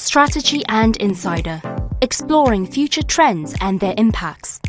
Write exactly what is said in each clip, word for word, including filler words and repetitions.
Strategy and Insider, exploring future trends and their impacts.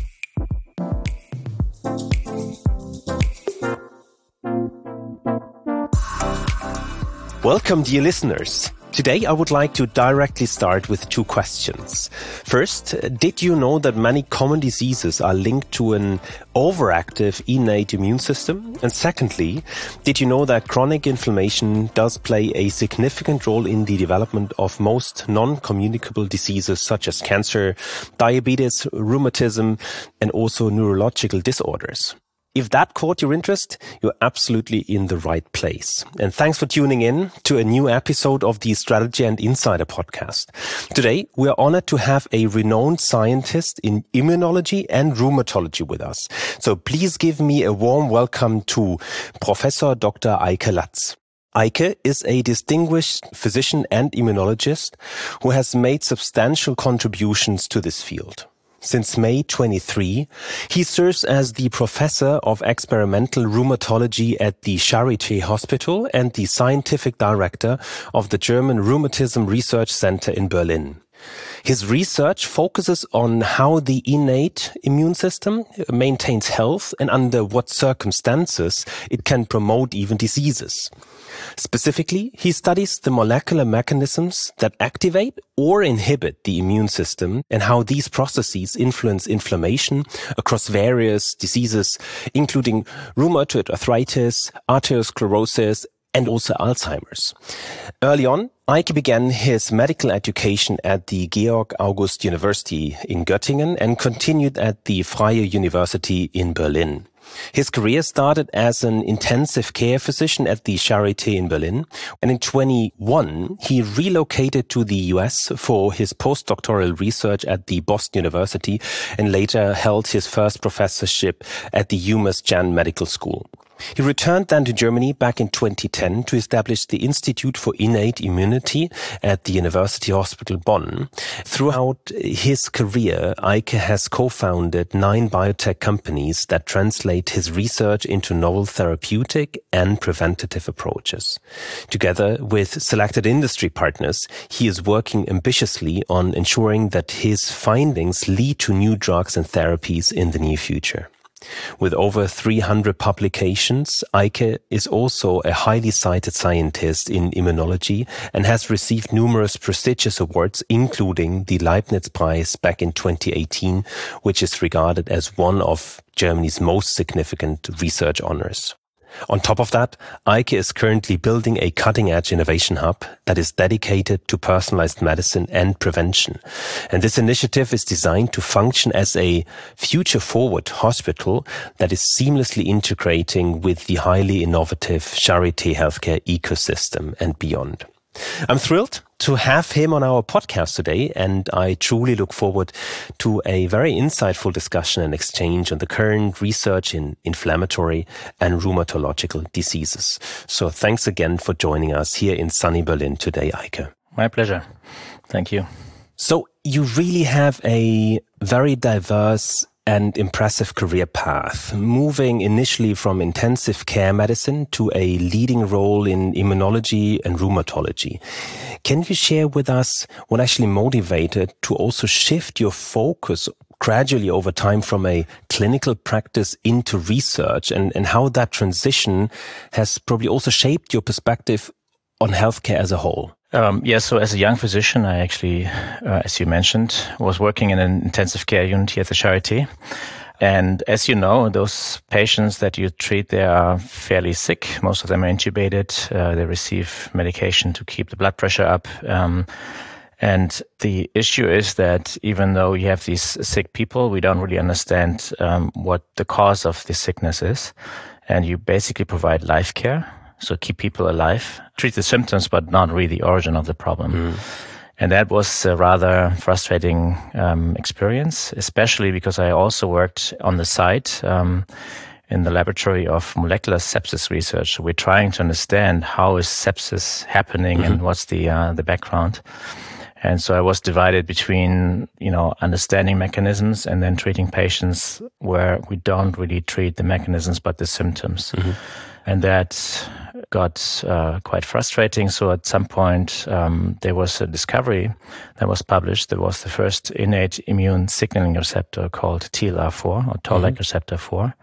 Welcome, dear listeners. Today I would like to directly start with two questions. First, did you know that many common diseases are linked to an overactive innate immune system? And secondly, did you know that chronic inflammation does play a significant role in the development of most non-communicable diseases such as cancer, diabetes, rheumatism, and also neurological disorders? If that caught your interest, you're absolutely in the right place. And thanks for tuning in to a new episode of the Strategy and Insider podcast. Today, we are honored to have a renowned scientist in immunology and rheumatology with us. So please give me a warm welcome to Professor Doctor Eike Latz. Eike is a distinguished physician and immunologist who has made substantial contributions to this field. Since May twenty-third, he serves as the Professor of Experimental Rheumatology at the Charité Hospital and the Scientific Director of the German Rheumatism Research Center in Berlin. His research focuses on how the innate immune system maintains health and under what circumstances it can promote even diseases. Specifically, he studies the molecular mechanisms that activate or inhibit the immune system and how these processes influence inflammation across various diseases, including rheumatoid arthritis, arteriosclerosis, and also Alzheimer's. Early on, Eike began his medical education at the Georg August University in Göttingen and continued at the Freie University in Berlin. His career started as an intensive care physician at the Charité in Berlin, and in twenty-one he relocated to the U S for his postdoctoral research at the Boston University and later held his first professorship at the UMass Chan Medical School. He returned then to Germany back in twenty ten to establish the Institute for Innate Immunity at the University Hospital Bonn. Throughout his career, Eike has co-founded nine biotech companies that translate his research into novel therapeutic and preventative approaches. Together with selected industry partners, he is working ambitiously on ensuring that his findings lead to new drugs and therapies in the near future. With over three hundred publications, Eike is also a highly cited scientist in immunology and has received numerous prestigious awards, including the Leibniz Prize back in twenty eighteen, which is regarded as one of Germany's most significant research honors. On top of that, Eike is currently building a cutting-edge innovation hub that is dedicated to personalized medicine and prevention. And this initiative is designed to function as a future-forward hospital that is seamlessly integrating with the highly innovative Charité healthcare ecosystem and beyond. I'm thrilled to have him on our podcast today, and I truly look forward to a very insightful discussion and exchange on the current research in inflammatory and rheumatological diseases. So thanks again for joining us here in sunny Berlin today, Eike. My pleasure. Thank you. So you really have a very diverse and impressive career path, moving initially from intensive care medicine to a leading role in immunology and rheumatology. Can you share with us what actually motivated to also shift your focus gradually over time from a clinical practice into research, and, and how that transition has probably also shaped your perspective on healthcare as a whole? Um, yeah, so as a young physician, I actually, uh, as you mentioned, was working in an intensive care unit here at the Charité. And as you know, those patients that you treat, they are fairly sick. Most of them are intubated. Uh, they receive medication to keep the blood pressure up. Um, and the issue is that even though you have these sick people, we don't really understand um, what the cause of this sickness is. And you basically provide life care. So keep people alive, treat the symptoms, but not really the origin of the problem. Mm. And that was a rather frustrating um, experience, especially because I also worked on the site um, in the laboratory of molecular sepsis research. So we're trying to understand how is sepsis happening mm-hmm. and what's the uh, the background. And so I was divided between, you know, understanding mechanisms and then treating patients where we don't really treat the mechanisms but the symptoms. Mm-hmm. And that got uh, quite frustrating. So at some point, um, there was a discovery that was published. There was the first innate immune signaling receptor called T L R four, or Toll-like mm-hmm. receptor four.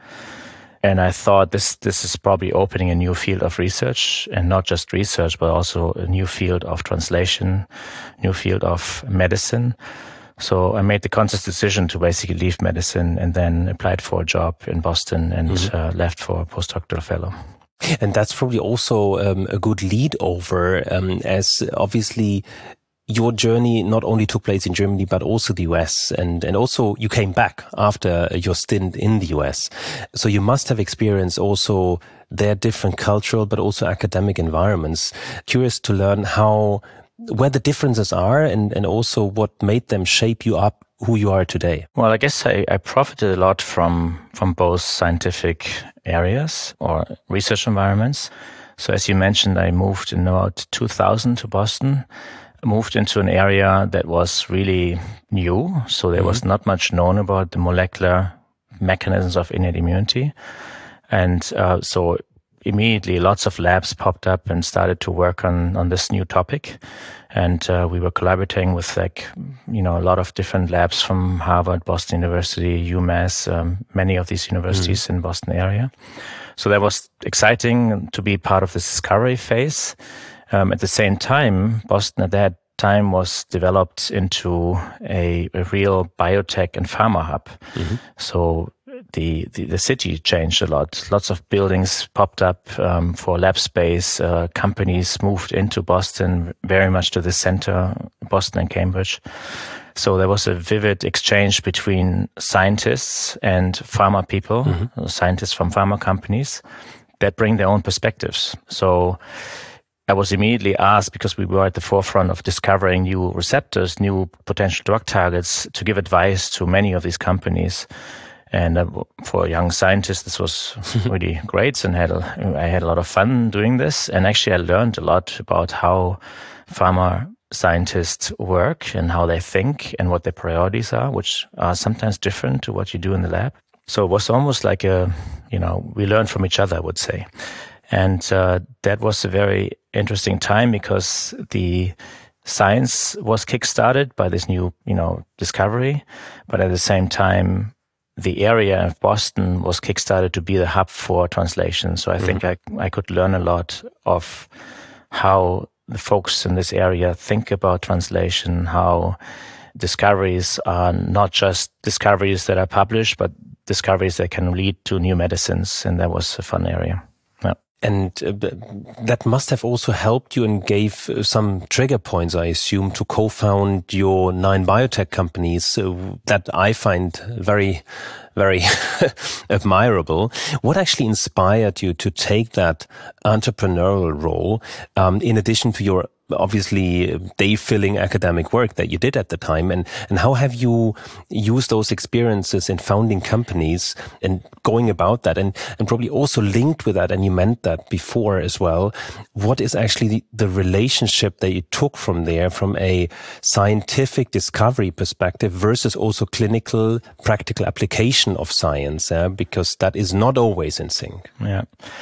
And I thought this this is probably opening a new field of research, and not just research, but also a new field of translation, new field of medicine. So I made the conscious decision to basically leave medicine and then applied for a job in Boston and mm-hmm. uh, left for a postdoctoral fellow. And that's probably also um, a good lead over, um, as obviously your journey not only took place in Germany, but also the U S, and, and also you came back after your stint in the U S. So you must have experienced also their different cultural, but also academic environments. Curious to learn how, where the differences are, and, and also what made them shape you up who you are today. Well, I guess I, I profited a lot from, from both scientific areas or research environments. So as you mentioned, I moved in about two thousand to Boston. Moved into an area that was really new, so there mm-hmm. was not much known about the molecular mechanisms of innate immunity. And uh, so immediately lots of labs popped up and started to work on, on this new topic. And uh, we were collaborating with, like, you know, a lot of different labs from Harvard, Boston University, UMass, um, many of these universities mm-hmm. in Boston area. So that was exciting to be part of this discovery phase. Um, at the same time, Boston at that time was developed into a, a real biotech and pharma hub. Mm-hmm. So the, the the city changed a lot. Lots of buildings popped up um, for lab space. Uh, companies moved into Boston, very much to the center, Boston and Cambridge. So there was a vivid exchange between scientists and pharma people, mm-hmm. scientists from pharma companies that bring their own perspectives. So I was immediately asked, because we were at the forefront of discovering new receptors, new potential drug targets, to give advice to many of these companies. And uh, for a young scientist, this was really great, and had a, I had a lot of fun doing this. And actually, I learned a lot about how pharma scientists work and how they think and what their priorities are, which are sometimes different to what you do in the lab. So it was almost like a, you know, we learned from each other, I would say. And uh, that was a very interesting time, because the science was kickstarted by this new, you know, discovery. But at the same time, the area of Boston was kickstarted to be the hub for translation. So I mm-hmm. think I, I could learn a lot of how the folks in this area think about translation, how discoveries are not just discoveries that are published, but discoveries that can lead to new medicines. And that was a fun area. Yeah. And uh, that must have also helped you and gave uh, some trigger points, I assume, to co-found your nine biotech companies uh, that I find very, very admirable. What actually inspired you to take that entrepreneurial role, um, in addition to your obviously day-filling academic work that you did at the time, and and how have you used those experiences in founding companies and going about that, and and probably also linked with that, and you meant that before as well, what is actually the, the relationship that you took from there, from a scientific discovery perspective versus also clinical practical application of science, uh, because that is not always in sync. Yeah.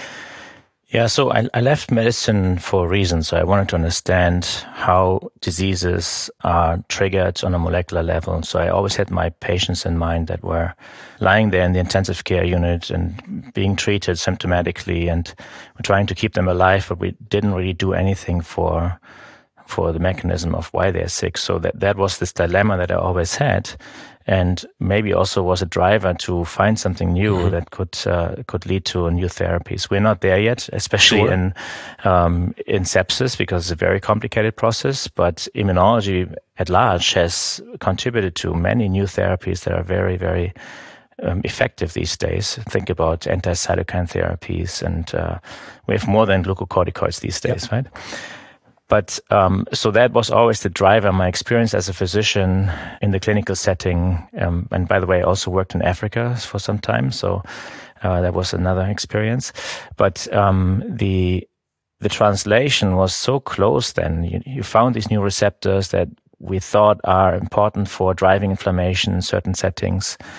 Yeah, so I, I left medicine for a reason. So I wanted to understand how diseases are triggered on a molecular level. So I always had my patients in mind that were lying there in the intensive care unit and being treated symptomatically, and we're trying to keep them alive, but we didn't really do anything for for the mechanism of why they're sick. So that, that was this dilemma that I always had. And maybe also was a driver to find something new mm-hmm. that could uh, could lead to new therapies. We're not there yet, especially sure. in um, in sepsis, because it's a very complicated process. But immunology at large has contributed to many new therapies that are very, very um, effective these days. Think about anti-cytokine therapies, and uh, we have more than glucocorticoids these days, yep. right? But um, so that was always the driver. My experience as a physician in the clinical setting, um, and by the way, I also worked in Africa for some time, so uh, that was another experience. But um, the the translation was so close. Then you, you found these new receptors that we thought are important for driving inflammation in certain settings.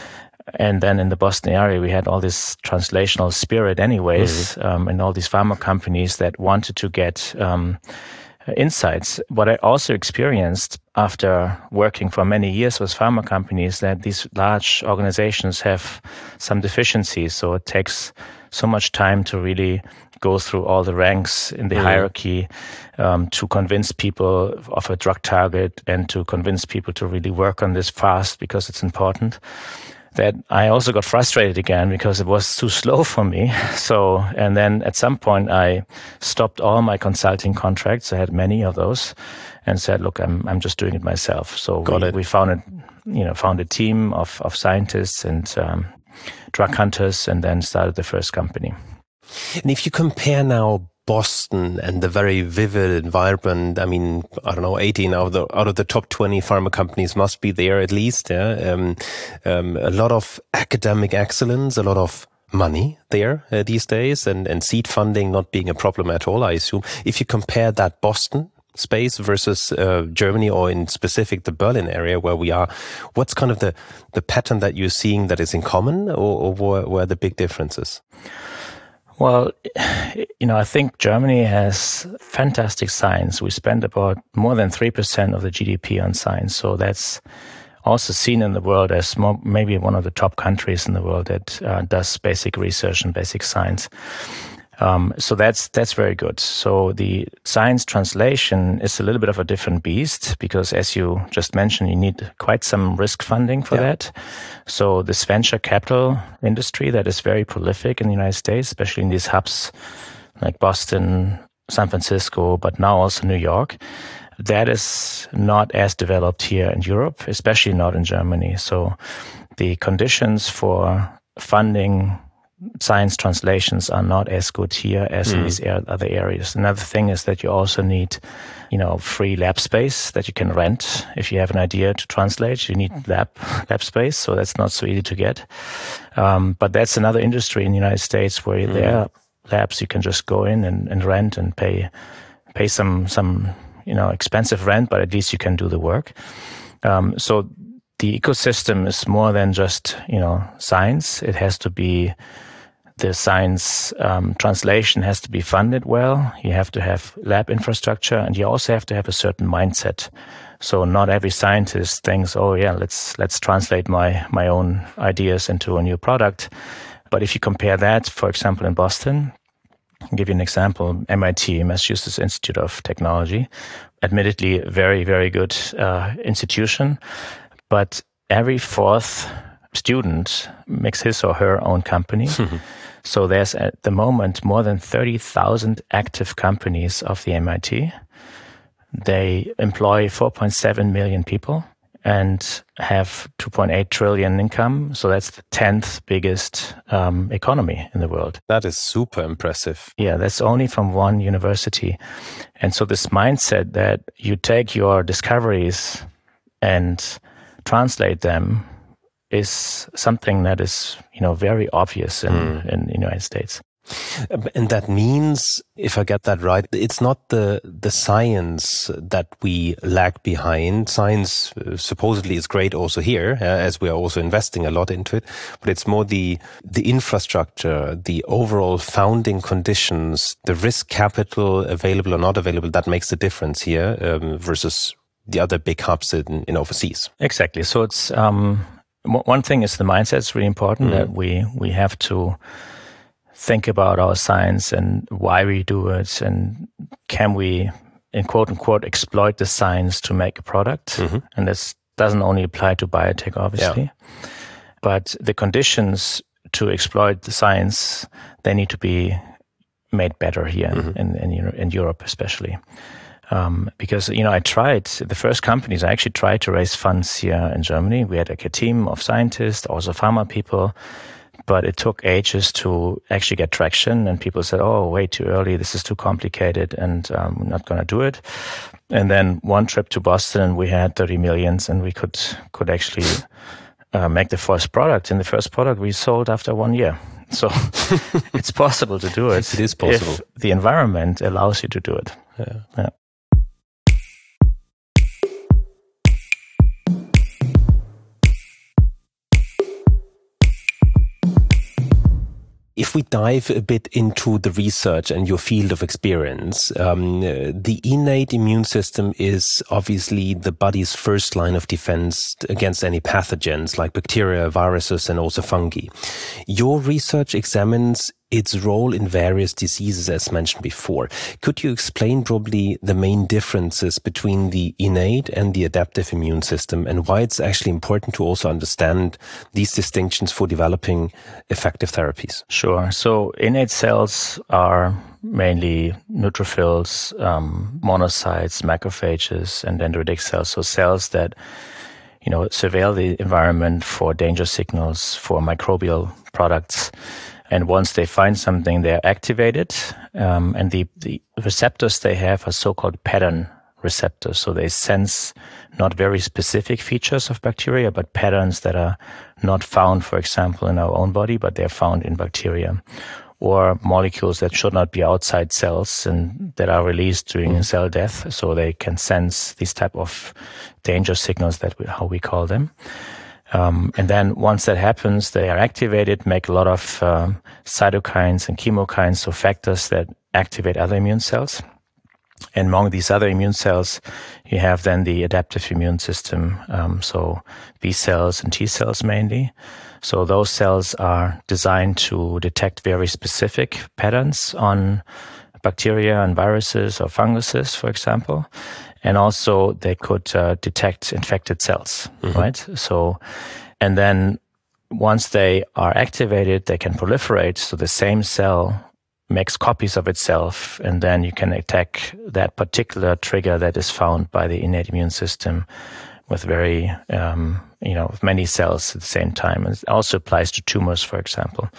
and then in the Boston area, we had all this translational spirit anyways, mm-hmm. um, and all these pharma companies that wanted to get um, insights. What I also experienced after working for many years with pharma companies, that these large organizations have some deficiencies. So it takes so much time to really go through all the ranks in the mm-hmm. hierarchy um, to convince people of a drug target and to convince people to really work on this fast because it's important. That I also got frustrated again because it was too slow for me. So, and then at some point I stopped all my consulting contracts. I had many of those and said, look, I'm I'm just doing it myself. So got we, it. we founded, you know, found a team of, of scientists and um, drug hunters and then started the first company. And if you compare now Boston and the very vivid and vibrant, I mean, I don't know, eighteen out of the, out of the top twenty pharma companies must be there at least. Yeah, um, um, a lot of academic excellence, a lot of money there uh, these days, and, and seed funding not being a problem at all, I assume. If you compare that Boston space versus uh, Germany, or in specific the Berlin area where we are, what's kind of the, the pattern that you're seeing that is in common, or, or where, where are the big differences? Well, you know, I think Germany has fantastic science. We spend about more than three percent of the G D P on science. So that's also seen in the world as more, maybe one of the top countries in the world that uh, does basic research and basic science. Um, so that's that's very good. So the science translation is a little bit of a different beast because, as you just mentioned, you need quite some risk funding for yeah. that. So this venture capital industry that is very prolific in the United States, especially in these hubs like Boston, San Francisco, but now also New York, that is not as developed here in Europe, especially not in Germany. So the conditions for funding science translations are not as good here as mm. in these other areas. Another thing is that you also need, you know, free lab space that you can rent. If you have an idea to translate, you need lab lab space, so that's not so easy to get. Um, but that's another industry in the United States where mm. there are labs you can just go in and, and rent and pay pay some some you know expensive rent, but at least you can do the work. Um, so the ecosystem is more than just, you know, science. It has to be, the science um, translation has to be funded well. You have to have lab infrastructure, and you also have to have a certain mindset. So not every scientist thinks, oh yeah, let's let's translate my my own ideas into a new product. But if you compare that, for example, in Boston, I'll give you an example, M I T, Massachusetts Institute of Technology, admittedly a very, very good uh, institution, but every fourth student makes his or her own company. So there's at the moment more than thirty thousand active companies of the M I T. They employ four point seven million people and have two point eight trillion income. So that's the tenth biggest um, economy in the world. That is super impressive. Yeah, that's only from one university. And so this mindset that you take your discoveries and translate them is something that is, you know, very obvious in, mm. in the United States. And that means, if I get that right, it's not the the science that we lag behind. Science uh, supposedly is great also here, uh, as we are also investing a lot into it. But it's more the the infrastructure, the overall founding conditions, the risk capital available or not available that makes the difference here um, versus the other big hubs in, in overseas. Exactly. So it's um, one thing is the mindset. It's really important mm. that we we have to think about our science and why we do it, and can we, in quote unquote, exploit the science to make a product. Mm-hmm. And this doesn't only apply to biotech, obviously, yeah. but the conditions to exploit the science, they need to be made better here mm-hmm. in, in, in Europe, especially. Um, because, you know, I tried, the first companies, I actually tried to raise funds here in Germany. We had like a team of scientists, also pharma people, but it took ages to actually get traction, and people said, oh, way too early, this is too complicated, and um, we're not going to do it. And then one trip to Boston, we had thirty millions, and we could could actually uh, make the first product. And the first product we sold after one year. So it's possible to do it. It is possible. If the environment allows you to do it. Yeah. Yeah. we dive a bit into the research and your field of experience, um, the innate immune system is obviously the body's first line of defense against any pathogens like bacteria, viruses, and also fungi. Your research examines its role in various diseases, as mentioned before. Could you explain probably the main differences between the innate and the adaptive immune system, and why it's actually important to also understand these distinctions for developing effective therapies? Sure. So innate cells are mainly neutrophils, um, monocytes, macrophages, and dendritic cells. So cells that, you know, surveil the environment for danger signals, for microbial products. And once they find something, they're activated. Um, and the, the receptors they have are so-called pattern receptors. So they sense not very specific features of bacteria, but patterns that are not found, for example, in our own body, but they're found in bacteria. Or molecules that should not be outside cells and that are released during mm. cell death. So they can sense these type of danger signals, that we, how we call them. Um, and then once that happens, they are activated, make a lot of um, cytokines and chemokines, so factors that activate other immune cells. And among these other immune cells, you have then the adaptive immune system, um, so B cells and T cells mainly. So those cells are designed to detect very specific patterns on bacteria and viruses or funguses, for example. And also they could uh, detect infected cells, mm-hmm. right? So, and then once they are activated, they can proliferate. So the same cell makes copies of itself, and then you can attack that particular trigger that is found by the innate immune system with very, um, you know, many cells at the same time. And it also applies to tumors, for example.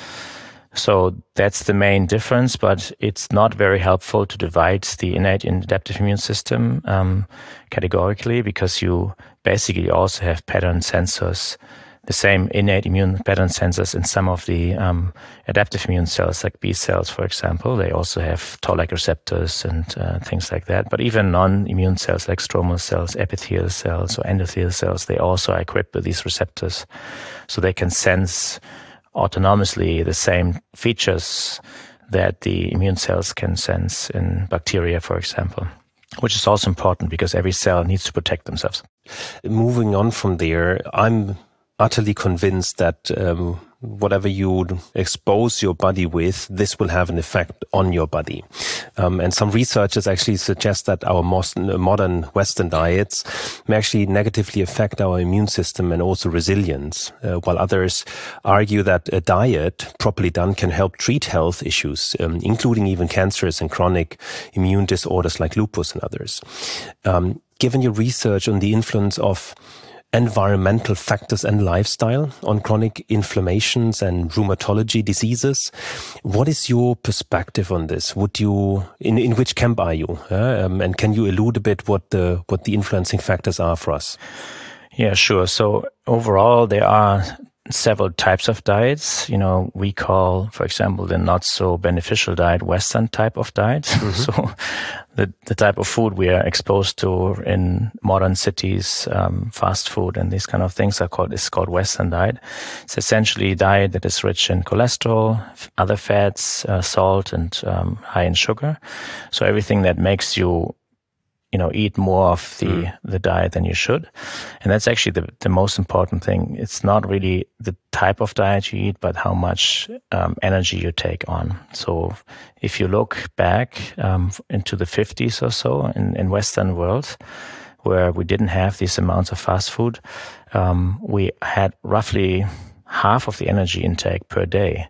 So that's the main difference, but it's not very helpful to divide the innate and adaptive immune system um, categorically, because you basically also have pattern sensors, the same innate immune pattern sensors in some of the um, adaptive immune cells, like B cells, for example. They also have toll-like receptors and uh, things like that. But even non-immune cells like stromal cells, epithelial cells, or endothelial cells, they also are equipped with these receptors. So they can sense autonomously the same features that the immune cells can sense in bacteria, for example, which is also important because every cell needs to protect themselves. Moving on from there, I'm utterly convinced that um, whatever you expose your body with, this will have an effect on your body. Um, and some researchers actually suggest that our most modern Western diets may actually negatively affect our immune system and also resilience, uh, while others argue that a diet properly done can help treat health issues, um, including even cancers and chronic immune disorders like lupus and others. Um, given your research on the influence of environmental factors and lifestyle on chronic inflammations and rheumatology diseases, what is your perspective on this? Would you, in, in which camp are you? Uh, um, and can you elude a bit what the, what the influencing factors are for us? Yeah, sure. So overall, there are several types of diets. You know, we call, for example, the not so beneficial diet Western type of diet. Mm-hmm. So the, the type of food we are exposed to in modern cities, um, fast food and these kind of things are called, is called Western diet. It's essentially a diet that is rich in cholesterol, other fats, uh, salt, and um, high in sugar. So everything that makes you you know, eat more of the, mm. the diet than you should. And that's actually the, the most important thing. It's not really the type of diet you eat, but how much um, energy you take on. So if you look back um, into the fifties or so in, in Western world, where we didn't have these amounts of fast food, um, we had roughly half of the energy intake per day.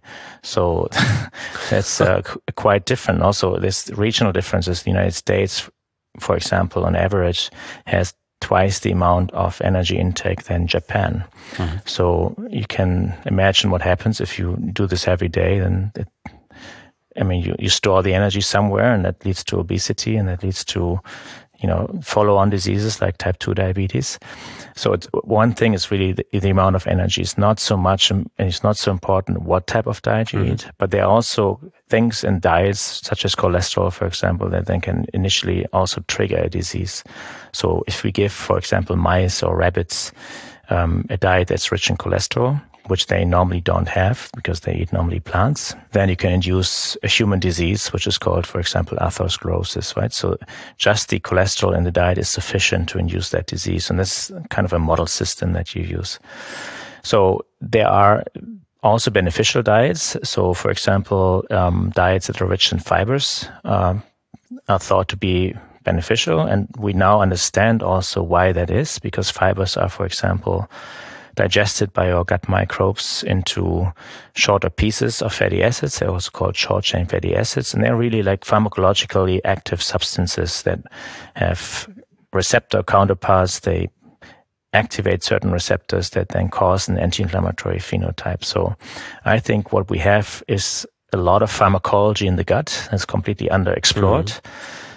So that's uh, quite different. Also, there's regional differences. The United States, for example, on average, has twice the amount of energy intake than Japan. Mm-hmm. So you can imagine what happens if you do this every day. Then, it, I mean, you, you store the energy somewhere, and that leads to obesity, and that leads to, you know, follow-on diseases like type two diabetes. So it's, one thing is really the, the amount of energy. It's not so much, and it's not so important what type of diet you mm-hmm. eat, but there are also things in diets, such as cholesterol, for example, that then can initially also trigger a disease. So if we give, for example, mice or rabbits um, a diet that's rich in cholesterol, which they normally don't have because they eat normally plants. Then you can induce a human disease, which is called, for example, atherosclerosis, right? So just the cholesterol in the diet is sufficient to induce that disease. And that's kind of a model system that you use. So there are also beneficial diets. So, for example, um, diets that are rich in fibers um, are thought to be beneficial. And we now understand also why that is, because fibers are, for example, digested by our gut microbes into shorter pieces of fatty acids. They're also called short-chain fatty acids. And they're really like pharmacologically active substances that have receptor counterparts. They activate certain receptors that then cause an anti-inflammatory phenotype. So I think what we have is a lot of pharmacology in the gut that's completely underexplored. Mm-hmm.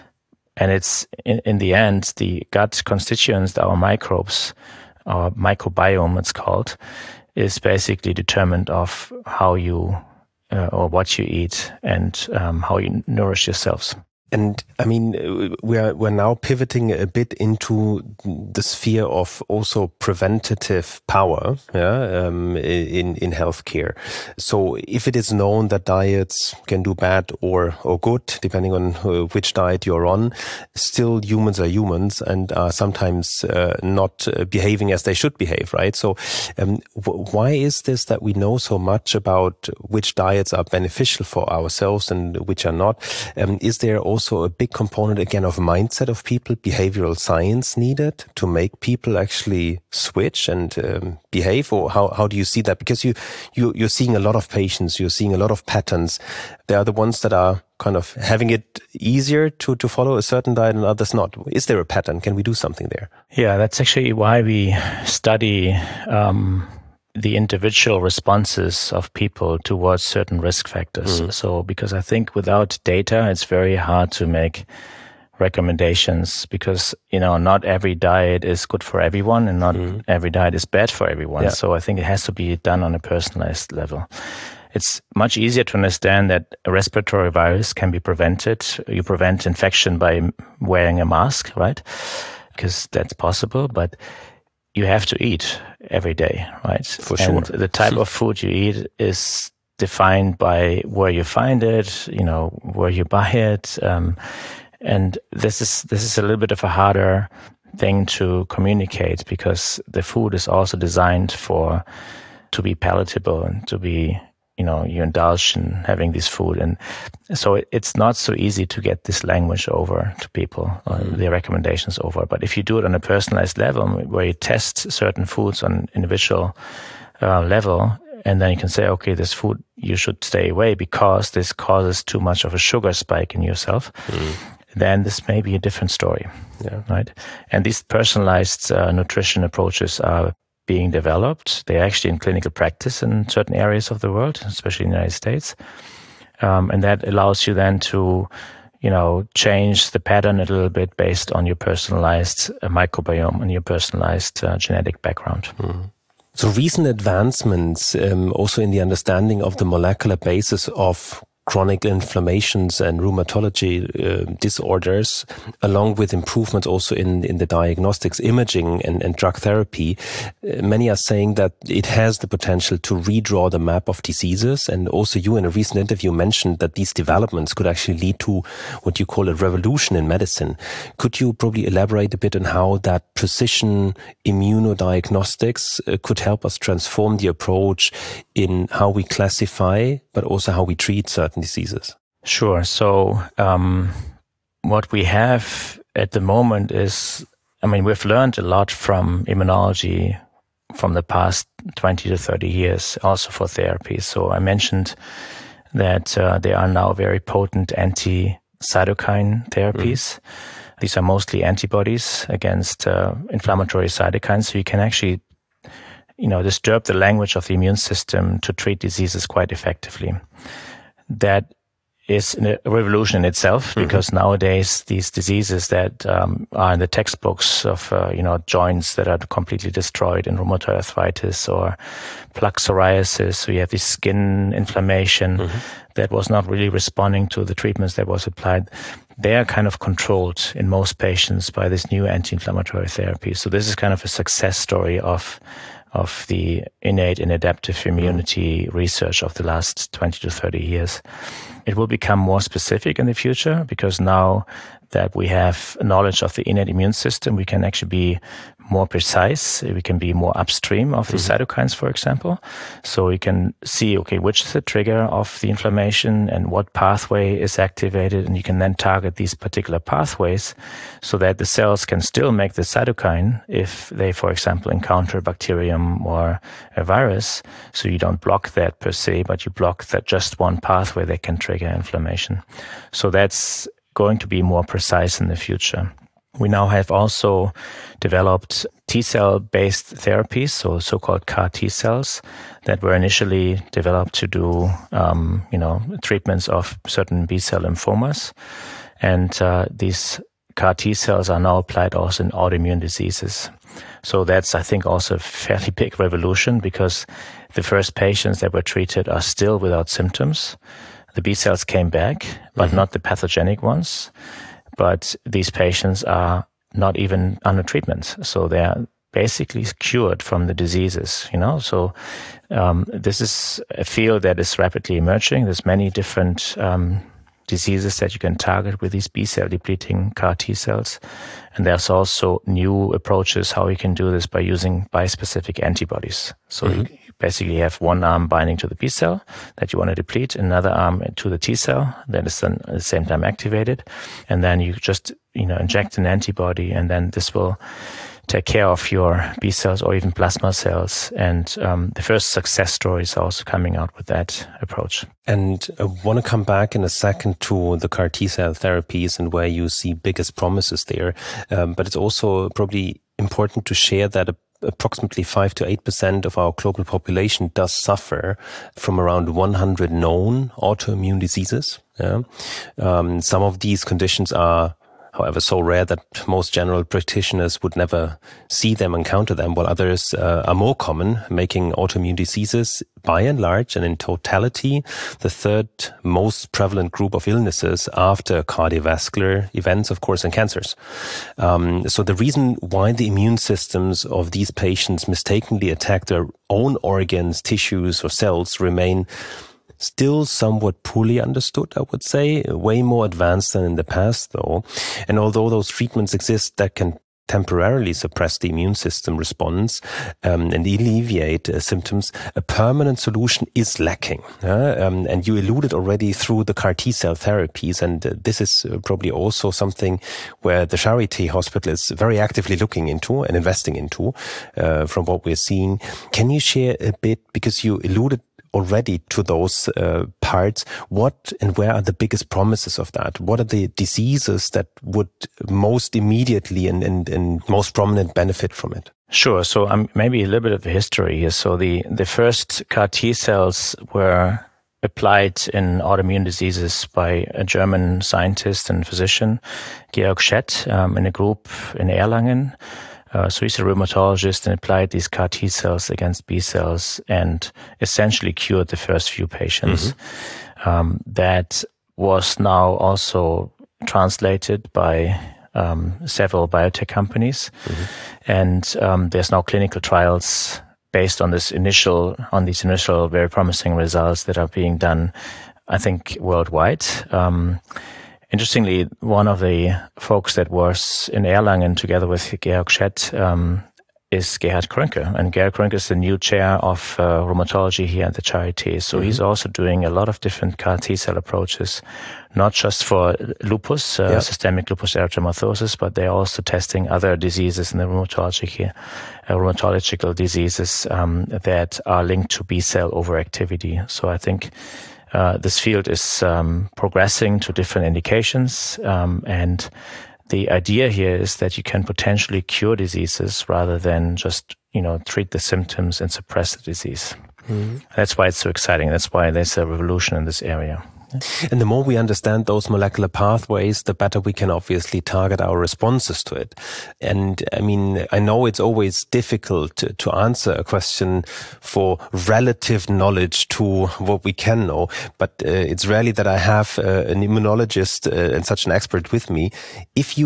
And it's, in, in the end, the gut constituents, our microbes, our microbiome it's called, is basically determined of how you, uh, or what you eat and um, how you nourish yourselves. And I mean, we're we're now pivoting a bit into the sphere of also preventative power, yeah, um, in in healthcare. So if it is known that diets can do bad or or good, depending on which diet you're on, still humans are humans and are sometimes uh, not behaving as they should behave, right? So um, w- why is this that we know so much about which diets are beneficial for ourselves and which are not? Um, is there also Also a big component again of mindset of people, behavioral science needed to make people actually switch and um, behave? Or how, how do you see that? Because you, you, you're seeing a lot of patients, you're seeing a lot of patterns. They are the ones that are kind of having it easier to, to follow a certain diet and others not. Is there a pattern? Can we do something there? Yeah, that's actually why we study um the individual responses of people towards certain risk factors. Mm. So, because I think without data, it's very hard to make recommendations because, you know, not every diet is good for everyone and not mm. every diet is bad for everyone. Yeah. So I think it has to be done on a personalized level. It's much easier to understand that a respiratory virus can be prevented. You prevent infection by wearing a mask, right? Because that's possible, but you have to eat every day, right? For sure. And the type of food you eat is defined by where you find it, you know, where you buy it. Um, and this is, this is a little bit of a harder thing to communicate because the food is also designed for, to be palatable and to be, you know, you indulge in having this food. And so it, it's not so easy to get this language over to people, or mm. the recommendations over. But if you do it on a personalized level where you test certain foods on individual uh, level, and then you can say, okay, this food you should stay away because this causes too much of a sugar spike in yourself, mm. then this may be a different story, yeah. right? And these personalized uh, nutrition approaches are being developed. They're actually in clinical practice in certain areas of the world, especially in the United States. Um, and that allows you then to, you know, change the pattern a little bit based on your personalized uh, microbiome and your personalized uh, genetic background. Mm. So recent advancements um, also in the understanding of the molecular basis of chronic inflammations and rheumatology uh, disorders, along with improvements also in, in the diagnostics, imaging and, and drug therapy. Uh, many are saying that it has the potential to redraw the map of diseases. And also you in a recent interview mentioned that these developments could actually lead to what you call a revolution in medicine. Could you probably elaborate a bit on how that precision immunodiagnostics uh, could help us transform the approach in how we classify, but also how we treat certain diseases? Sure. So um, what we have at the moment is, I mean, we've learned a lot from immunology from the past twenty to thirty years, also for therapy. So I mentioned that uh, there are now very potent anti-cytokine therapies. Mm. These are mostly antibodies against uh, inflammatory cytokines. So you can actually, you know, disturb the language of the immune system to treat diseases quite effectively. That is a revolution in itself, because mm-hmm. nowadays these diseases that um, are in the textbooks of, uh, you know, joints that are completely destroyed in rheumatoid arthritis or plaque psoriasis, so you have this skin inflammation mm-hmm. that was not really responding to the treatments that was applied. They are kind of controlled in most patients by this new anti-inflammatory therapy. So this is kind of a success story of of the innate and adaptive immunity research of the last twenty to thirty years. It will become more specific in the future because now that we have knowledge of the innate immune system, we can actually be more precise. We can be more upstream of the mm-hmm. cytokines, for example. So we can see, okay, which is the trigger of the inflammation and what pathway is activated. And you can then target these particular pathways so that the cells can still make the cytokine if they, for example, encounter a bacterium or a virus. So you don't block that per se, but you block that just one pathway that can trigger inflammation. So that's going to be more precise in the future. We now have also developed T-cell-based therapies, so so-called C A R T cells, that were initially developed to do, um, you know, treatments of certain B-cell lymphomas. And uh, these C A R T cells are now applied also in autoimmune diseases. So that's, I think, also a fairly big revolution because the first patients that were treated are still without symptoms. The B cells came back, but mm-hmm. not the pathogenic ones. But these patients are not even under treatment. So they are basically cured from the diseases, you know. So um, this is a field that is rapidly emerging. There's many different um, diseases that you can target with these B-cell depleting C A R T cells. And there's also new approaches how you can do this by using bispecific antibodies. So mm-hmm. you basically have one arm binding to the B cell that you want to deplete, another arm to the T cell that is then at the same time activated. And then you just, you know, inject an antibody, and then this will take care of your B cells or even plasma cells. And um, the first success stories are also coming out with that approach. And I want to come back in a second to the C A R T cell therapies and where you see biggest promises there. Um, but it's also probably important to share that a approximately five to eight percent of our global population does suffer from around one hundred known autoimmune diseases. Yeah? Um, some of these conditions are, however, so rare that most general practitioners would never see them, encounter them, while others uh, are more common, making autoimmune diseases, by and large and in totality, the third most prevalent group of illnesses after cardiovascular events, of course, and cancers. Um, so the reason why the immune systems of these patients mistakenly attack their own organs, tissues, or cells remain still somewhat poorly understood, I would say, way more advanced than in the past, though. And although those treatments exist that can temporarily suppress the immune system response um, and alleviate uh, symptoms, a permanent solution is lacking. Uh, um, and you alluded already through the C A R T cell therapies, and uh, this is uh, probably also something where the Charité Hospital is very actively looking into and investing into uh, from what we're seeing. Can you share a bit, because you alluded already to those uh, parts, what and where are the biggest promises of that? What are the diseases that would most immediately and, and, and most prominent benefit from it? Sure. So um, maybe a little bit of the history here. So the, the first C A R T cells were applied in autoimmune diseases by a German scientist and physician, Georg Schett, um, in a group in Erlangen. Uh, so he's a rheumatologist and applied these C A R T cells against B cells and essentially cured the first few patients. Mm-hmm. Um, that was now also translated by um, several biotech companies. Mm-hmm. And um, there's now clinical trials based on this initial, on these initial very promising results that are being done, I think, worldwide. Um, Interestingly, one of the folks that was in Erlangen together with Georg Schett um, is Gerhard Krönke. And Gerhard Krönke is the new chair of uh, rheumatology here at the Charité. So mm-hmm. he's also doing a lot of different C A R T cell approaches, not just for lupus, uh, yep. systemic lupus erythematosus, but they're also testing other diseases in the rheumatology here, uh, rheumatological diseases um, that are linked to B-cell overactivity. So I think Uh, this field is um, progressing to different indications, um, and the idea here is that you can potentially cure diseases rather than just, you know, treat the symptoms and suppress the disease. Mm-hmm. That's why it's so exciting. That's why there's a revolution in this area. And the more we understand those molecular pathways, the better we can obviously target our responses to it. And I mean, I know it's always difficult to, to answer a question for relative knowledge to what we can know, but uh, it's rarely that I have uh, an immunologist uh, and such an expert with me. If you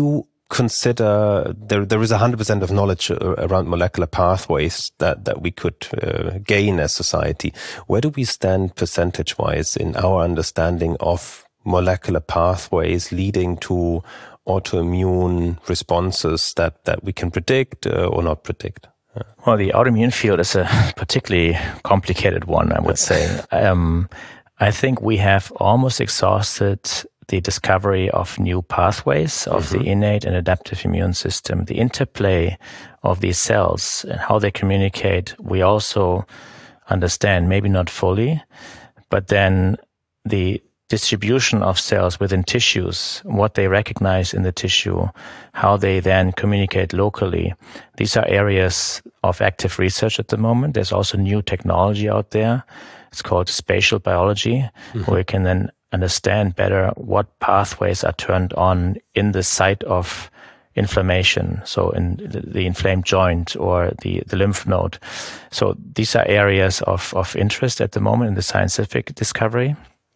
consider there there is one hundred percent of knowledge around molecular pathways that, that we could uh, gain as society, where do we stand percentage-wise in our understanding of molecular pathways leading to autoimmune responses that, that we can predict uh, or not predict? Well, the autoimmune field is a particularly complicated one, I would say. Um, I think we have almost exhausted the discovery of new pathways of mm-hmm. the innate and adaptive immune system. The interplay of these cells and how they communicate, we also understand, maybe not fully, but then the distribution of cells within tissues, what they recognize in the tissue, how they then communicate locally. These are areas of active research at the moment. There's also new technology out there. It's called spatial biology, mm-hmm. where we can then understand better what pathways are turned on in the site of inflammation, so in the inflamed joint or the, the lymph node. So these are areas of, of interest at the moment in the scientific discovery.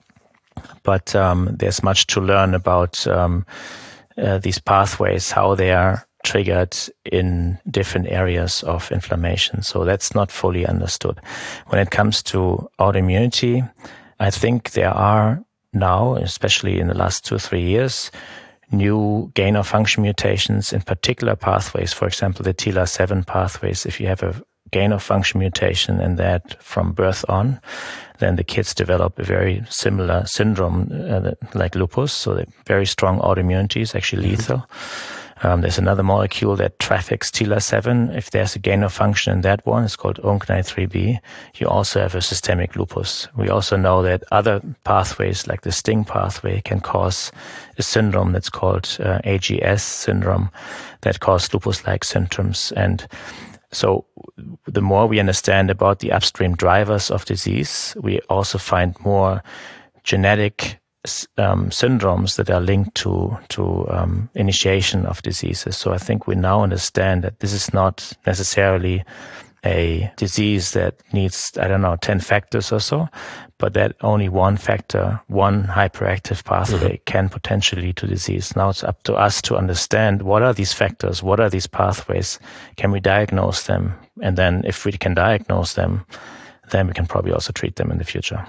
But um, there's much to learn about um, uh, these pathways, how they are triggered in different areas of inflammation. So that's not fully understood. When it comes to autoimmunity, I think there are now, especially in the last two or three years, new gain-of-function mutations in particular pathways. For example, the T L A seven pathways. If you have a gain-of-function mutation in that from birth on, then the kids develop a very similar syndrome uh, like lupus. So the very strong autoimmunity is actually lethal. Mm-hmm. Um, there's another molecule that traffics T L A seven. If there's a gain of function in that one, it's called O N C nine three B. You also have a systemic lupus. We also know that other pathways like the STING pathway can cause a syndrome that's called uh, A G S syndrome that causes lupus-like symptoms. And so the more we understand about the upstream drivers of disease, we also find more genetic um, syndromes that are linked to to um, initiation of diseases. So I think we now understand that this is not necessarily a disease that needs, I don't know, ten factors or so, but that only one factor, one hyperactive pathway mm-hmm. can potentially lead to disease. Now it's up to us to understand what are these factors, what are these pathways, can we diagnose them? And then if we can diagnose them, then we can probably also treat them in the future.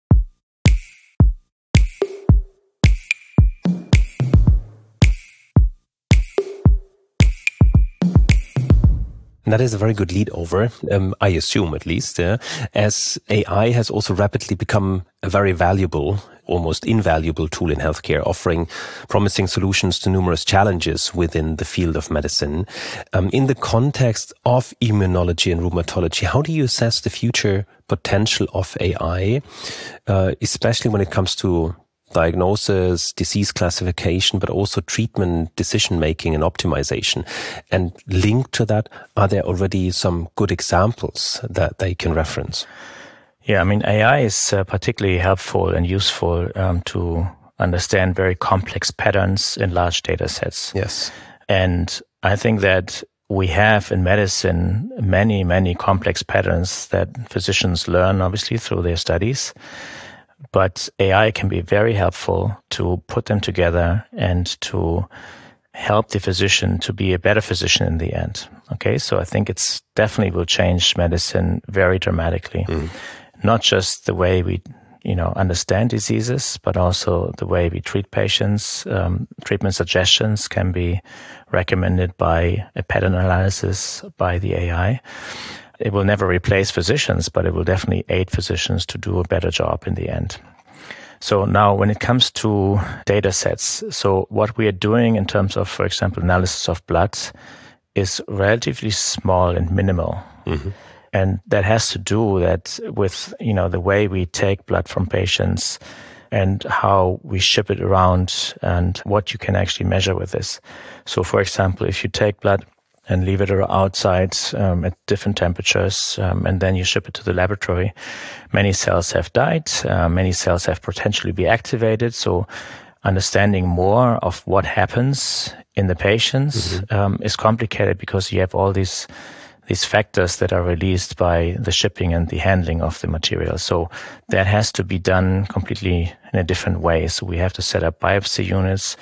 And that is a very good lead over, um, I assume at least, uh, as A I has also rapidly become a very valuable, almost invaluable tool in healthcare, offering promising solutions to numerous challenges within the field of medicine. Um, in the context of immunology and rheumatology, how do you assess the future potential of A I, uh, especially when it comes to diagnosis, disease classification, but also treatment, decision-making and optimization? And linked to that, are there already some good examples that they can reference? Yeah, I mean, A I is uh, particularly helpful and useful um, to understand very complex patterns in large data sets. Yes. And I think that we have in medicine many, many complex patterns that physicians learn, obviously, through their studies. But A I can be very helpful to put them together and to help the physician to be a better physician in the end. Okay, so I think it's definitely will change medicine very dramatically. Mm. Not just the way we, you know, understand diseases, but also the way we treat patients. Um, treatment suggestions can be recommended by a pattern analysis by the A I. It will never replace physicians, but it will definitely aid physicians to do a better job in the end. So now when it comes to data sets, so what we are doing in terms of, for example, analysis of blood is relatively small and minimal. Mm-hmm. And that has to do that with, you know, the way we take blood from patients and how we ship it around and what you can actually measure with this. So for example, if you take blood and leave it outside um, at different temperatures, um, and then you ship it to the laboratory, many cells have died, uh, many cells have potentially been activated. So understanding more of what happens in the patients mm-hmm. um, is complicated because you have all these these factors that are released by the shipping and the handling of the material. So that has to be done completely in a different way. So we have to set up biopsy units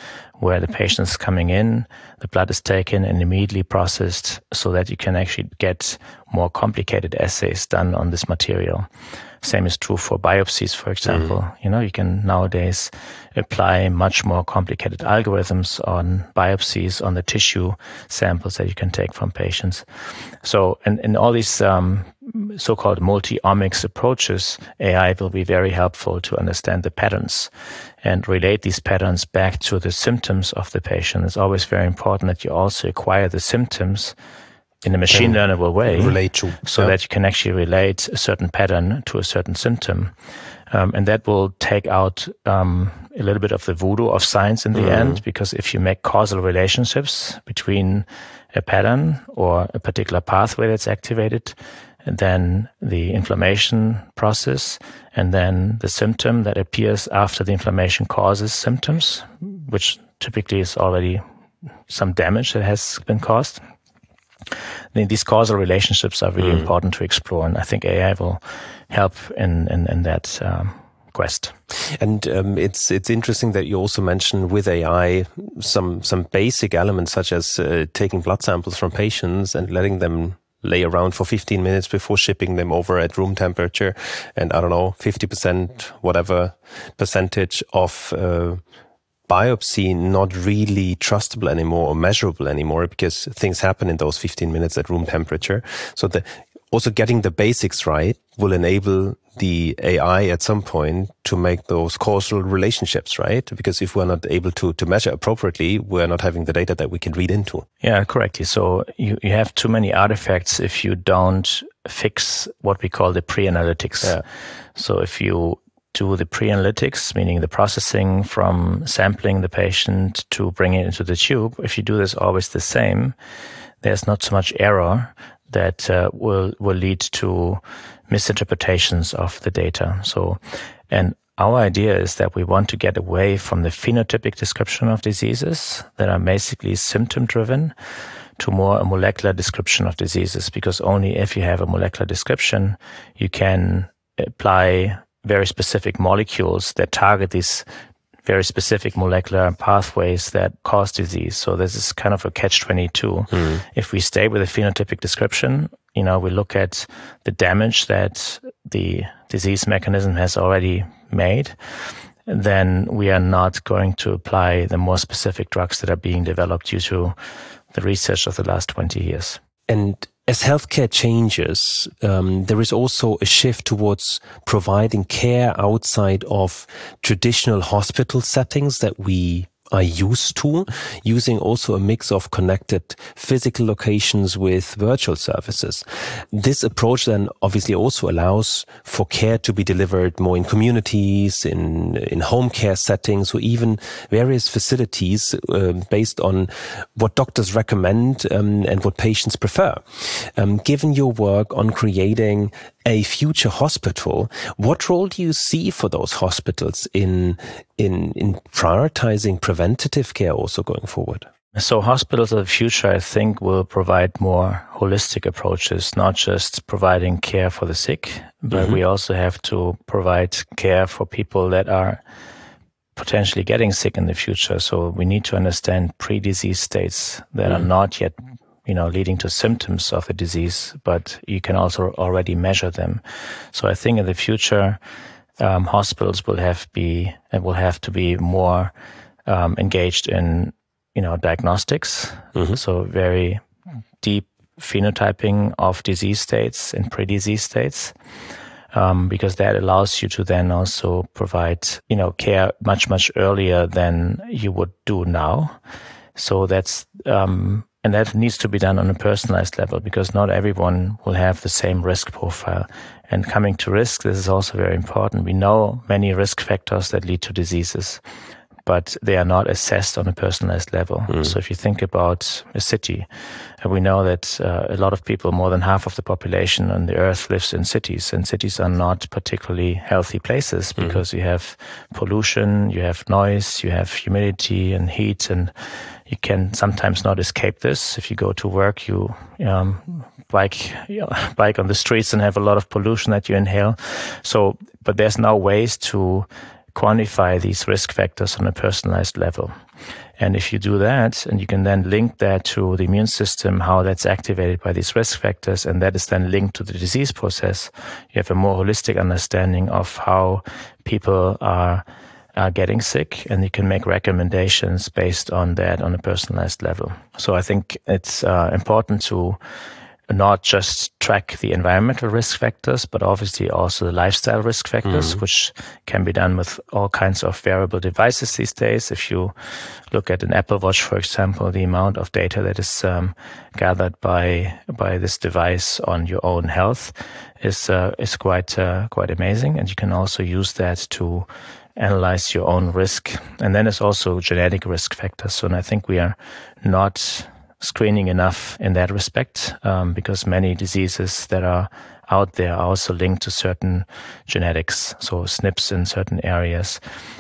where the patient is coming in, the blood is taken and immediately processed so that you can actually get more complicated assays done on this material. Same is true for biopsies, for example. Mm. You know, you can nowadays apply much more complicated algorithms on biopsies, on the tissue samples that you can take from patients. So, in, in all these um, so-called multi-omics approaches, A I will be very helpful to understand the patterns and relate these patterns back to the symptoms of the patient. It's always very important that you also acquire the symptoms in a machine learnable way, relate to, so yeah. that you can actually relate a certain pattern to a certain symptom. Um, and that will take out um, a little bit of the voodoo of science in the mm. end, because if you make causal relationships between a pattern or a particular pathway that's activated, and then the inflammation process, and then the symptom that appears after the inflammation causes symptoms, which typically is already some damage that has been caused. Then these causal relationships are really mm. important to explore, and I think A I will help in in, in that um, quest. And um, it's it's interesting that you also mentioned with A I some some basic elements such as uh, taking blood samples from patients and letting them lay around for fifteen minutes before shipping them over at room temperature, and I don't know, fifty percent, whatever percentage of uh, biopsy not really trustable anymore or measurable anymore, because things happen in those fifteen minutes at room temperature. So the, also getting the basics right will enable the A I at some point to make those causal relationships, right? Because if we're not able to, to measure appropriately, we're not having the data that we can read into. Yeah, correctly. So you, you have too many artifacts if you don't fix what we call the pre-analytics. Yeah. So if you do the pre-analytics, meaning the processing from sampling the patient to bring it into the tube, if you do this always the same, there's not so much error that uh, will will lead to misinterpretations of the data. So, and our idea is that we want to get away from the phenotypic description of diseases that are basically symptom-driven to more a molecular description of diseases, because only if you have a molecular description, you can apply very specific molecules that target these very specific molecular pathways that cause disease. So this is kind of a catch twenty-two. Mm. If we stay with a phenotypic description, you know, we look at the damage that the disease mechanism has already made, then we are not going to apply the more specific drugs that are being developed due to the research of the last twenty years. And as healthcare changes, um, there is also a shift towards providing care outside of traditional hospital settings that we are used to, using also a mix of connected physical locations with virtual services. This approach then obviously also allows for care to be delivered more in communities, in in home care settings, or even various facilities uh, based on what doctors recommend um, and what patients prefer. Um, given your work on creating a future hospital, what role do you see for those hospitals in in in prioritizing preventative care also going forward? So hospitals of the future, I think, will provide more holistic approaches, not just providing care for the sick, but mm-hmm. we also have to provide care for people that are potentially getting sick in the future. So we need to understand pre-disease states that mm-hmm. are not yet you know, leading to symptoms of the disease, but you can also already measure them. So I think in the future, um, hospitals will have be and will have to be more um, engaged in, you know, diagnostics. Mm-hmm. So very deep phenotyping of disease states and pre-disease states, um, because that allows you to then also provide, you know, care much, much earlier than you would do now. So that's, um, And that needs to be done on a personalized level, because not everyone will have the same risk profile. And coming to risk, this is also very important. We know many risk factors that lead to diseases, but they are not assessed on a personalized level. Mm. So if you think about a city, we know that uh, a lot of people, more than half of the population on the earth lives in cities, and cities are not particularly healthy places because mm. you have pollution, you have noise, you have humidity and heat, and you can sometimes not escape this. If you go to work, you um, bike you know, bike on the streets and have a lot of pollution that you inhale. So, but there's now ways to quantify these risk factors on a personalized level. And if you do that, and you can then link that to the immune system, how that's activated by these risk factors, and that is then linked to the disease process, you have a more holistic understanding of how people are are getting sick, and you can make recommendations based on that on a personalized level. So I think it's uh, important to not just track the environmental risk factors, but obviously also the lifestyle risk factors, mm-hmm. which can be done with all kinds of wearable devices these days. If you look at an Apple Watch, for example, the amount of data that is um, gathered by by this device on your own health is uh, is quite uh, quite amazing, and you can also use that to analyze your own risk. And then there's also genetic risk factors. So and I think we are not screening enough in that respect, um, because many diseases that are out there are also linked to certain genetics, so S N Ps in certain areas.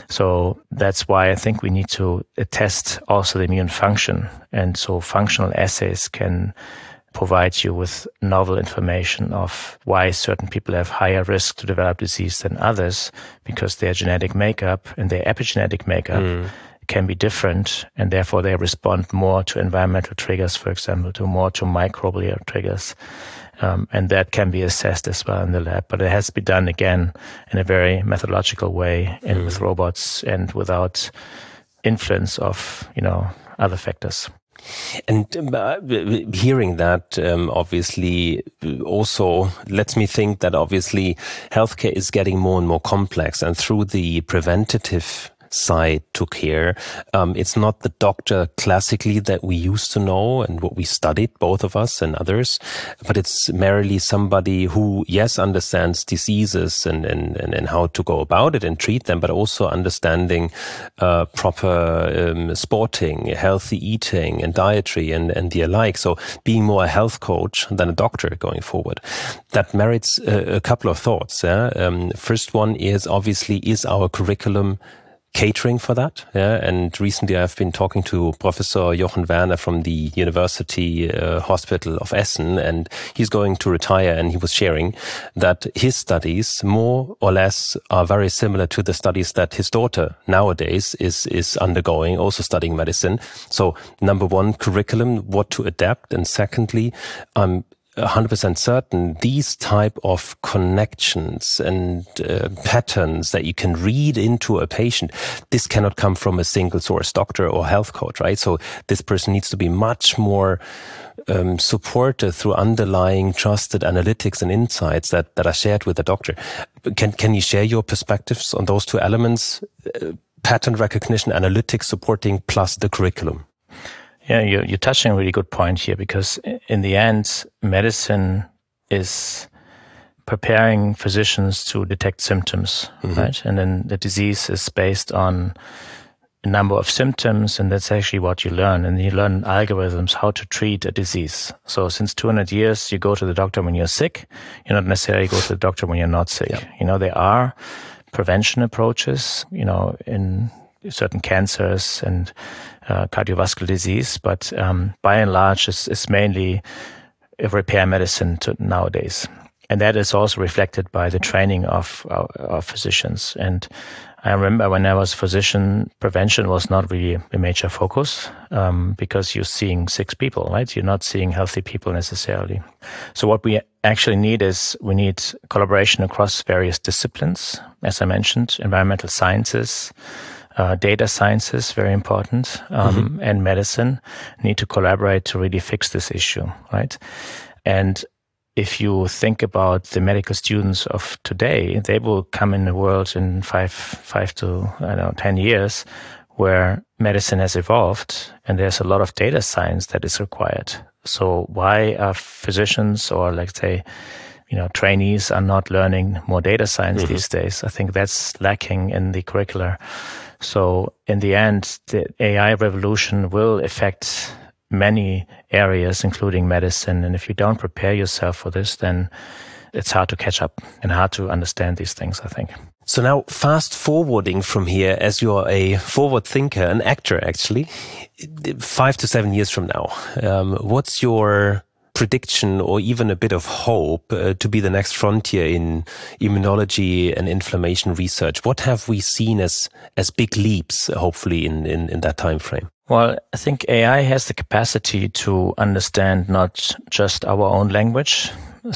So that's why I think we need to test also the immune function. And so functional assays can provide you with novel information of why certain people have higher risk to develop disease than others, because their genetic makeup and their epigenetic makeup mm. can be different, and therefore they respond more to environmental triggers, for example, to more to microbial triggers. Um, and that can be assessed as well in the lab. But it has to be done, again, in a very methodological way and mm. with robots and without influence of, you know, other factors. And uh, hearing that um, obviously also lets me think that obviously healthcare is getting more and more complex, and through the preventative side to care. Um, it's not the doctor classically that we used to know and what we studied, both of us and others, but it's merely somebody who, yes, understands diseases and, and, and, and how to go about it and treat them, but also understanding uh, proper um, sporting, healthy eating and dietary and, and the alike. So being more a health coach than a doctor going forward. That merits a, a couple of thoughts. Yeah? Um, first one is obviously, is our curriculum catering for that? Yeah. And recently I've been talking to Professor Jochen Werner from the University uh, Hospital of Essen, and he's going to retire, and he was sharing that his studies more or less are very similar to the studies that his daughter nowadays is, is undergoing, also studying medicine. So number one, curriculum, what to adapt. And secondly, um, one hundred percent certain these type of connections and uh, patterns that you can read into a patient, this cannot come from a single source, doctor or health coach, right? So this person needs to be much more um, supported through underlying trusted analytics and insights that, that are shared with the doctor. Can, can you share your perspectives on those two elements, uh, pattern recognition, analytics supporting, plus the curriculum? Yeah, you're, you're touching a really good point here, because in the end, medicine is preparing physicians to detect symptoms, mm-hmm. right? And then the disease is based on a number of symptoms, and that's actually what you learn. And you learn algorithms how to treat a disease. So since two hundred years, you go to the doctor when you're sick. You not necessarily go to the doctor when you're not sick. Yeah. You know, there are prevention approaches, you know, in certain cancers and uh, cardiovascular disease, but um, by and large, it's, it's mainly a repair medicine to nowadays. And that is also reflected by the training of, of, of physicians. And I remember when I was a physician, prevention was not really a major focus, um, because you're seeing sick people, right? You're not seeing healthy people necessarily. So what we actually need is we need collaboration across various disciplines. As I mentioned, environmental sciences, Uh, data sciences, very important, um, mm-hmm. and medicine need to collaborate to really fix this issue, right? And if you think about the medical students of today, they will come in the world in five, five to, I don't know, ten years, where medicine has evolved and there's a lot of data science that is required. So why are physicians, or let's say, you know, trainees are not learning more data science mm-hmm. these days? I think that's lacking in the curricula. So in the end, the A I revolution will affect many areas, including medicine. And if you don't prepare yourself for this, then it's hard to catch up and hard to understand these things, I think. So now fast forwarding from here, as you're a forward thinker, an actor actually, five to seven years from now, um, what's your prediction or even a bit of hope uh, to be the next frontier in immunology and inflammation research? What have we seen as as big leaps, hopefully, in, in, in that time frame? Well, I think A I has the capacity to understand not just our own language.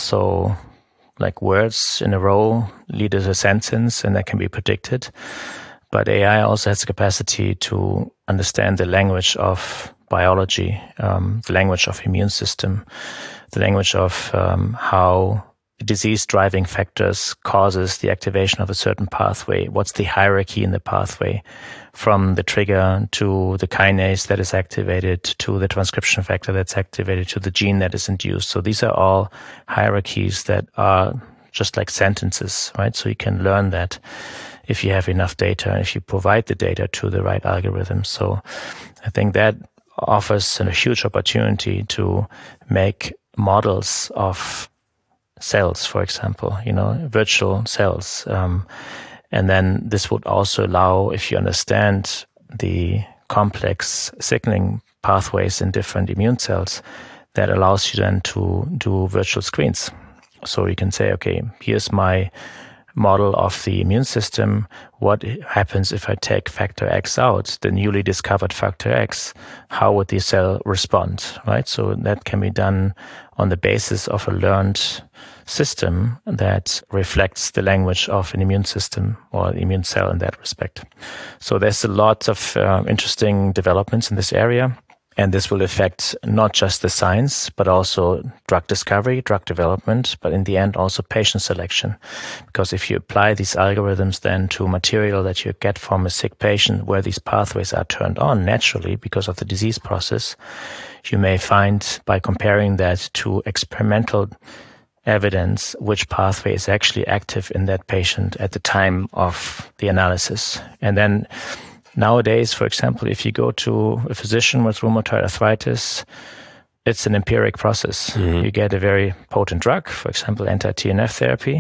So like words in a row lead to a sentence and that can be predicted. But A I also has the capacity to understand the language of biology, um, the language of immune system, the language of um, how disease-driving factors causes the activation of a certain pathway. What's the hierarchy in the pathway from the trigger to the kinase that is activated to the transcription factor that's activated to the gene that is induced. So these are all hierarchies that are just like sentences, right? So you can learn that if you have enough data, if you provide the data to the right algorithm. So I think that offers a huge opportunity to make models of cells, for example, you know, virtual cells. Um, and then this would also allow, if you understand the complex signaling pathways in different immune cells, that allows you then to do virtual screens. So you can say, okay, here's my model of the immune system. What happens if I take factor X out, the newly discovered factor X? How would the cell respond, right? So that can be done on the basis of a learned system that reflects the language of an immune system or immune cell in that respect. So there's a lot of uh, interesting developments in this area. And this will affect not just the science, but also drug discovery, drug development, but in the end also patient selection. Because if you apply these algorithms then to material that you get from a sick patient where these pathways are turned on naturally because of the disease process, you may find by comparing that to experimental evidence which pathway is actually active in that patient at the time of the analysis. And then nowadays, for example, if you go to a physician with rheumatoid arthritis, it's an empiric process. Mm-hmm. You get a very potent drug, for example, anti-T N F therapy,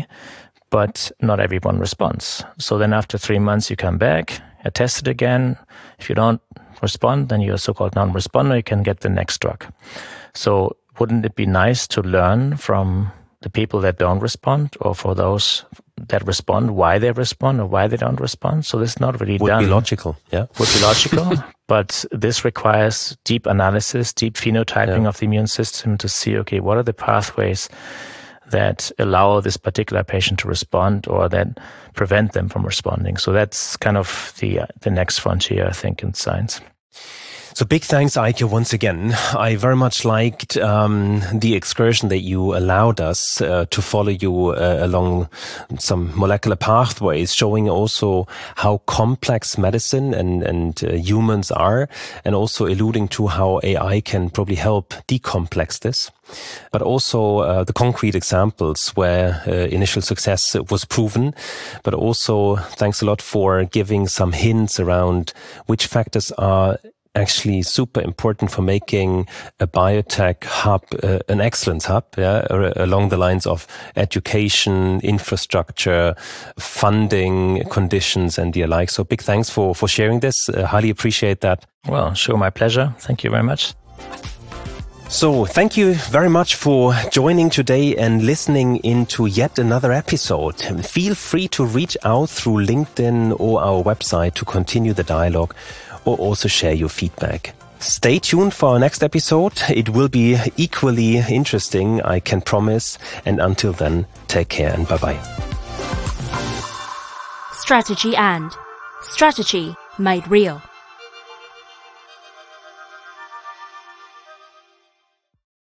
but not everyone responds. So then after three months, you come back, I test it again. If you don't respond, then you're a so-called non-responder, you can get the next drug. So wouldn't it be nice to learn from the people that don't respond, or for those that respond, why they respond or why they don't respond? So this is not really would done. Would be logical, yeah. Would be logical, but this requires deep analysis, deep phenotyping yeah. of the immune system to see, okay, what are the pathways that allow this particular patient to respond or that prevent them from responding? So that's kind of the uh, the next frontier, I think, in science. So big thanks, Eike, once again. I very much liked um, the excursion that you allowed us uh, to follow you uh, along some molecular pathways, showing also how complex medicine and, and uh, humans are, and also alluding to how A I can probably help decomplex this. But also uh, the concrete examples where uh, initial success was proven, but also thanks a lot for giving some hints around which factors are actually super important for making a biotech hub uh, an excellence hub, yeah, along the lines of education, infrastructure, funding, conditions, and the alike. So big thanks for, for sharing this. Uh, highly appreciate that. Well, sure, my pleasure. Thank you very much. So thank you very much for joining today and listening into yet another episode. Feel free to reach out through LinkedIn or our website to continue the dialogue, or also share your feedback. Stay tuned for our next episode. It will be equally interesting, I can promise. And until then, take care and bye-bye. Strategy and Strategy made real.